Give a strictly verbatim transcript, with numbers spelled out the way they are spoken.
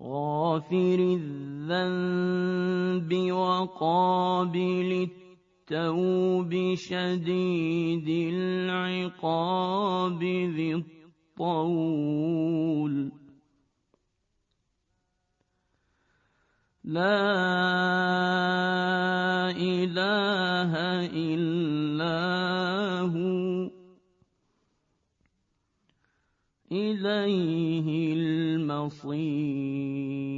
غافر الذنب وقابل التوب شديد العقاب ذي الطول لا إله إلا هو إليه المصير.